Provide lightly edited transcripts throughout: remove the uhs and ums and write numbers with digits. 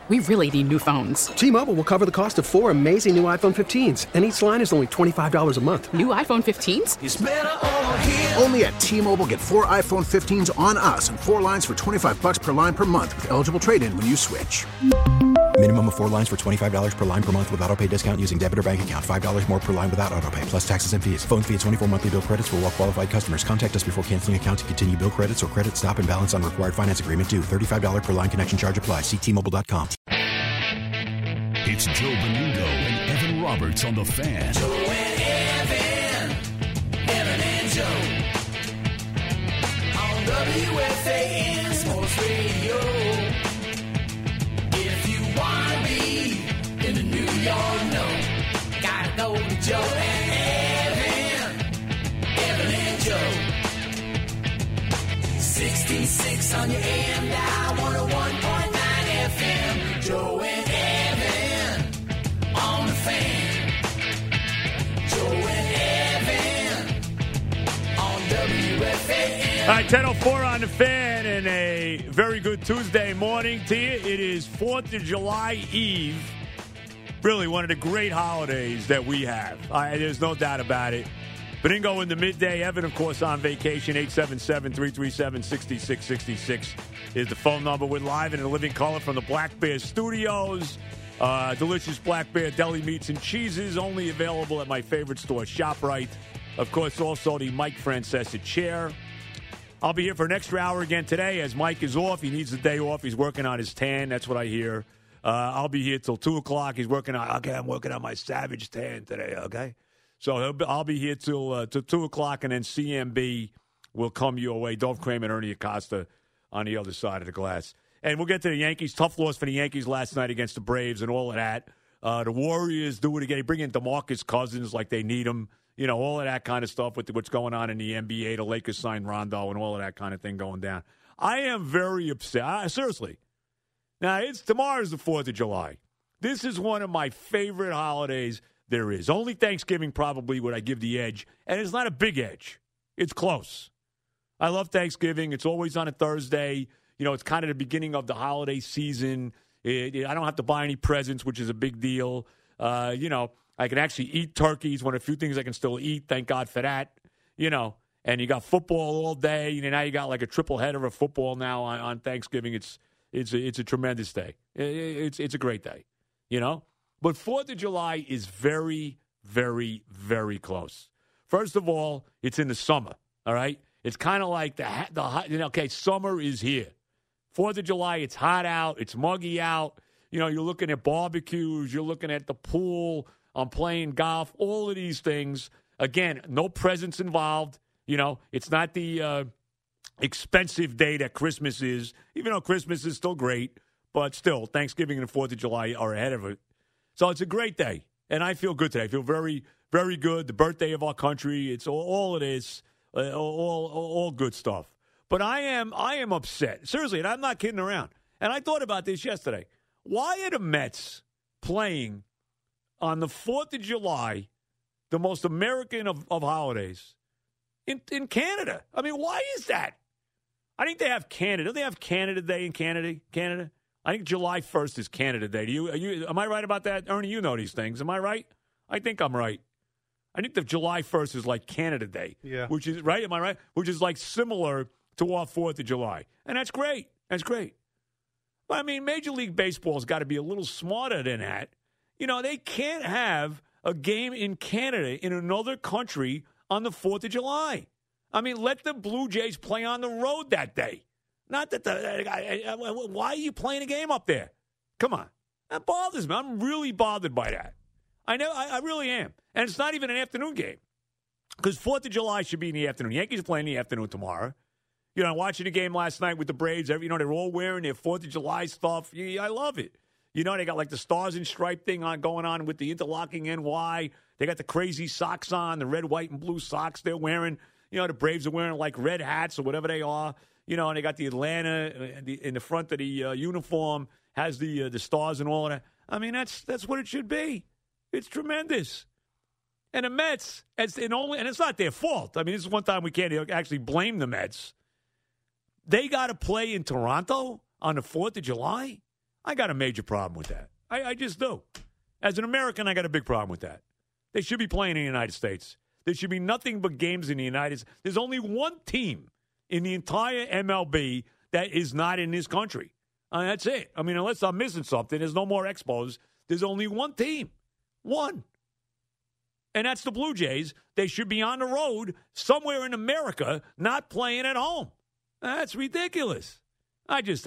We really need new phones. T-Mobile will cover the cost of 4 amazing new iPhone 15s, and each line is only $25 a month. New iPhone 15s? It's better over here. Only at T-Mobile, get 4 iPhone 15s on us and 4 lines for $25 per line per month with eligible trade-in when you switch. Minimum of 4 lines for $25 per line per month with autopay discount using debit or bank account. $5 more per line without autopay, plus taxes and fees. Phone fee at 24 monthly bill credits for well-qualified customers. Contact us before canceling account to continue bill credits or credit stop and balance on required finance agreement due. $35 per line connection charge applies. See T-Mobile.com. It's Joe Benudo and Evan Roberts on The Fan. Joe and Evan and Joe. On WFAN Sports Radio. If you want to be in the New York, no, gotta go to Joe and Evan and Joe. 66 on your AM dial, 101.9 FM. Joe and Evan on The Fan. Joe and Evan on WFAN. All right, 10:04 on The Fan, and a very good Tuesday morning to you. It is 4th of July Eve. Really one of the great holidays that we have. There's no doubt about it. Beningo in the midday. Evan, of course, on vacation. 877-337-6666 is the phone number. We're live in a living color from the Black Bear Studios. Delicious Black Bear deli meats and cheeses, only available at my favorite store, ShopRite. Of course, also the Mike Francesa chair. I'll be here for an extra hour again today as Mike is off. He needs a day off. He's working on his tan. That's what I hear. I'll be here till 2 o'clock. He's working on, I'm working on my Savage tan today, okay? So I'll be here till 2 o'clock, and then CMB will come your way. Dov Kramer and Ernie Acosta on the other side of the glass. And we'll get to the Yankees. Tough loss for the Yankees last night against the Braves and all of that. The Warriors do it again. They bring in DeMarcus Cousins like they need him. You know, all of that kind of stuff with what's going on in the NBA. The Lakers signed Rondo and all of that kind of thing going down. I am very upset. Seriously. Now, tomorrow's the 4th of July. This is one of my favorite holidays there is. Only Thanksgiving probably would I give the edge. And it's not a big edge. It's close. I love Thanksgiving. It's always on a Thursday. You know, it's kind of the beginning of the holiday season. I don't have to buy any presents, which is a big deal. You know, I can actually eat turkey. It's one of the few things I can still eat. Thank God for that. You know, and you got football all day. You know, now you got like a triple header of football now on Thanksgiving. It's a tremendous day. It's a great day, you know. But 4th of July is very, very, very close. First of all, it's in the summer, all right? It's kind of like summer is here. 4th of July, it's hot out. It's muggy out. You know, you're looking at barbecues. You're looking at the pool. I'm playing golf. All of these things. Again, no presents involved. You know, it's not the expensive day that Christmas is, even though Christmas is still great. But still, Thanksgiving and the 4th of July are ahead of it. So it's a great day, and I feel good today. I feel very, very good. The birthday of our country. It's all it is, all good stuff. But I am upset. Seriously, and I'm not kidding around. And I thought about this yesterday. Why are the Mets playing on the 4th of July, the most American of holidays, in Canada? I mean, why is that? I think they have Canada. Don't they have Canada Day in Canada? I think July 1st is Canada Day. Am I right about that? Ernie, you know these things. Am I right? I think I'm right. I think the July 1st is like Canada Day. Yeah. Which is, right? Am I right? Which is like similar to our 4th of July. And that's great. That's great. But, I mean, Major League Baseball's got to be a little smarter than that. You know, they can't have a game in Canada in another country on the 4th of July. I mean, let the Blue Jays play on the road that day. Not that why are you playing a game up there? Come on. That bothers me. I'm really bothered by that. I really am. And it's not even an afternoon game. Because 4th of July should be in the afternoon. Yankees are playing in the afternoon tomorrow. You know, watching the game last night with the Braves. You know, they're all wearing their 4th of July stuff. I love it. You know, they got like the Stars and Stripe thing going on with the interlocking NY. They got the crazy socks on, the red, white, and blue socks they're wearing. You know, the Braves are wearing like red hats or whatever they are. You know, and they got the Atlanta in the front of the uniform, has the stars and all of that. I mean, that's what it should be. It's tremendous. And the Mets, and it's not their fault. I mean, this is one time we can't actually blame the Mets. They got to play in Toronto on the 4th of July? I got a major problem with that. I just do. As an American, I got a big problem with that. They should be playing in the United States. There should be nothing but games in the United States. There's only one team in the entire MLB that is not in this country. That's it. I mean, unless I'm missing something, there's no more Expos. There's only one team. One. And that's the Blue Jays. They should be on the road somewhere in America, not playing at home. That's ridiculous. I don't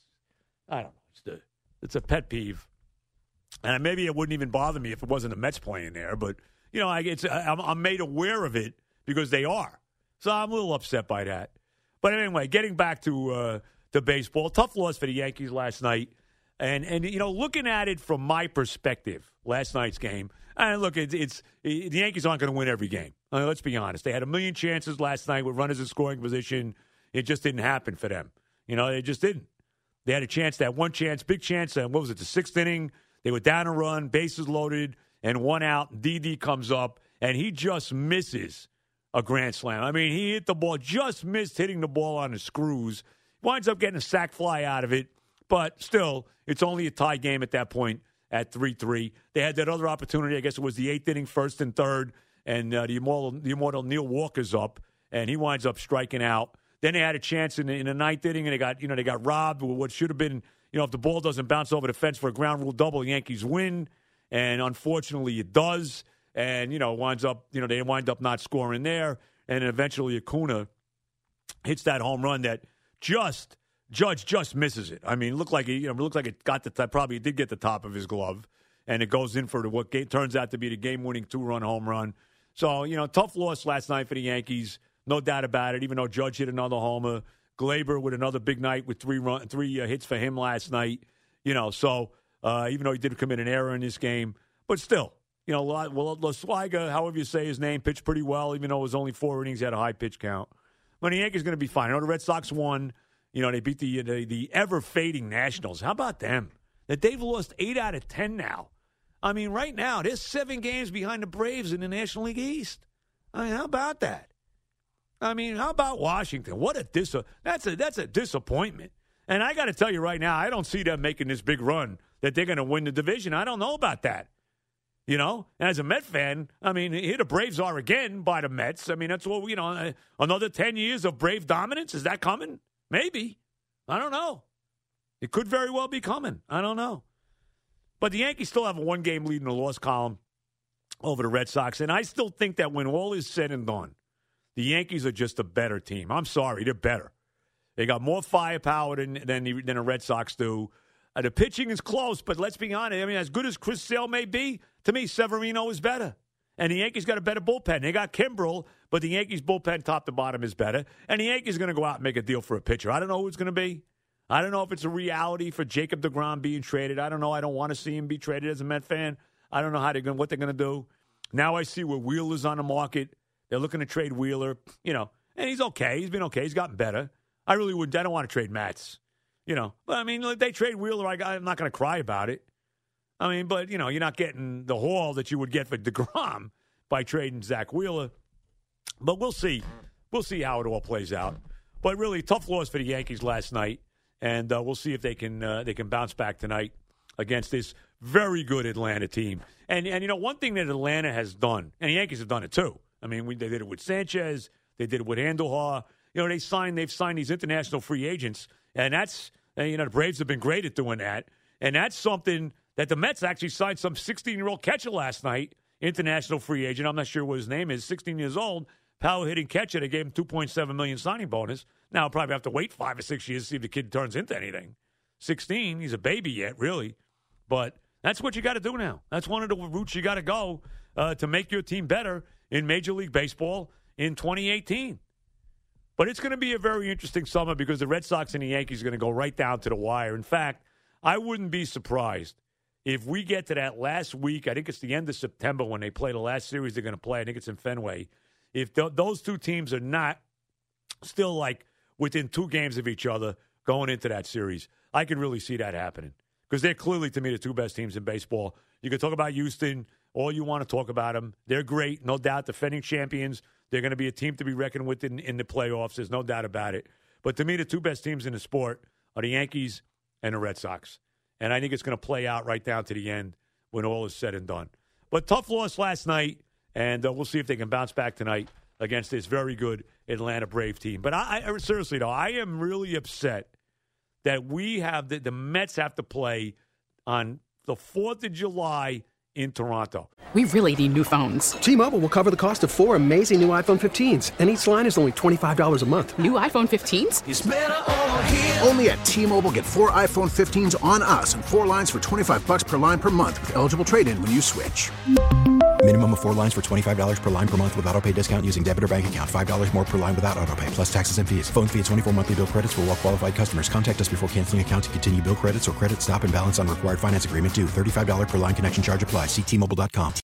know. It's a pet peeve. And maybe it wouldn't even bother me if it wasn't the Mets playing there. But, you know, I'm made aware of it because they are. So I'm a little upset by that. But anyway, getting back to baseball, tough loss for the Yankees last night. And you know, looking at it from my perspective, last night's game, and look, the Yankees aren't going to win every game. I mean, let's be honest. They had a million chances last night with runners in scoring position. It just didn't happen for them. You know, they just didn't. They had a chance, that one chance, big chance, and what was it, the sixth inning? They were down a run, bases loaded, and one out. Didi comes up, and he just misses a grand slam. I mean, he hit the ball, just missed hitting the ball on the screws. Winds up getting a sac fly out of it, but still, it's only a tie game at that point at 3-3. They had that other opportunity. I guess it was the eighth inning, first and third, and the immortal Neil Walker's up, and he winds up striking out. Then they had a chance in the ninth inning, and they got robbed with what should have been, if the ball doesn't bounce over the fence for a ground rule double, the Yankees win, and unfortunately it does, and they wind up not scoring there, and eventually Acuna hits that home run that Judge just misses it. I mean, it looked like it got the top, probably did get the top of his glove, and it goes in for what turns out to be the game-winning 2-run home run. So, tough loss last night for the Yankees, no doubt about it. Even though Judge hit another homer, Glaber with another big night with three hits for him last night. So even though he did commit an error in this game, but still, Laswaiga, however you say his name, pitched pretty well. Even though it was only 4 innings, he had a high pitch count. But the Yankees going to be fine. I know the Red Sox won. They beat the ever-fading Nationals. How about them? That they've lost 8 out of 10 now. I mean, right now, they're 7 games behind the Braves in the National League East. I mean, how about that? I mean, how about Washington? What that's a disappointment. And I got to tell you right now, I don't see them making this big run that they're going to win the division. I don't know about that. And as a Met fan, I mean, here the Braves are again by the Mets. I mean, that's what, another 10 years of Brave dominance. Is that coming? Maybe. I don't know. It could very well be coming. I don't know. But the Yankees still have a 1-game lead in the loss column over the Red Sox. And I still think that when all is said and done, the Yankees are just a better team. I'm sorry, they're better. They got more firepower than the Red Sox do. The pitching is close, but let's be honest. I mean, as good as Chris Sale may be, to me, Severino is better. And the Yankees got a better bullpen. They got Kimbrel, but the Yankees' bullpen top to bottom is better. And the Yankees are going to go out and make a deal for a pitcher. I don't know who it's going to be. I don't know if it's a reality for Jacob deGrom being traded. I don't know. I don't want to see him be traded as a Met fan. I don't know what they're going to do. Now I see where Wheeler's on the market. They're looking to trade Wheeler, and he's okay. He's been okay. He's gotten better. I really wouldn't. I don't want to trade Matz, But, I mean, if they trade Wheeler, I'm not going to cry about it. I mean, but, you're not getting the haul that you would get for DeGrom by trading Zach Wheeler. But we'll see. We'll see how it all plays out. But really, tough loss for the Yankees last night. And we'll see if they can bounce back tonight against this very good Atlanta team. And one thing that Atlanta has done, and the Yankees have done it too. I mean, they did it with Sanchez. They did it with Andujar. They've signed these international free agents. And that's, the Braves have been great at doing that. And that's something that the Mets actually signed some 16-year-old catcher last night, international free agent. I'm not sure what his name is, 16 years old, power-hitting catcher. They gave him $2.7 million signing bonus. Now, I'll probably have to wait 5 or 6 years to see if the kid turns into anything. 16, he's a baby yet, really. But that's what you got to do now. That's one of the routes you got to go to make your team better in Major League Baseball in 2018. But it's going to be a very interesting summer because the Red Sox and the Yankees are going to go right down to the wire. In fact, I wouldn't be surprised if we get to that last week. I think it's the end of September when they play the last series they're going to play. I think it's in Fenway. If those two teams are not still like within 2 games of each other going into that series, I could really see that happening because they're clearly, to me, the 2 best teams in baseball. You can talk about Houston all you want to talk about them. They're great, no doubt, defending champions. They're going to be a team to be reckoned with in the playoffs. There's no doubt about it. But to me, the 2 best teams in the sport are the Yankees and the Red Sox. And I think it's going to play out right down to the end when all is said and done. But tough loss last night, and we'll see if they can bounce back tonight against this very good Atlanta Brave team. But I seriously, though, I am really upset that we have the Mets have to play on the 4th of July in Toronto. We really need new phones. T-Mobile will cover the cost of 4 amazing new iPhone 15s, and each line is only $25 a month. New iPhone 15s? It's better over here. Only at T-Mobile, get 4 iPhone 15s on us and 4 lines for $25 per line per month with eligible trade-in when you switch. Minimum of 4 lines for $25 per line per month with autopay discount using debit or bank account. $5 more per line without autopay, plus taxes and fees. Phone fee at 24 monthly bill credits for well-qualified customers. Contact us before canceling account to continue bill credits or credit stop and balance on required finance agreement due. $35 per line connection charge applies. See T-Mobile.com.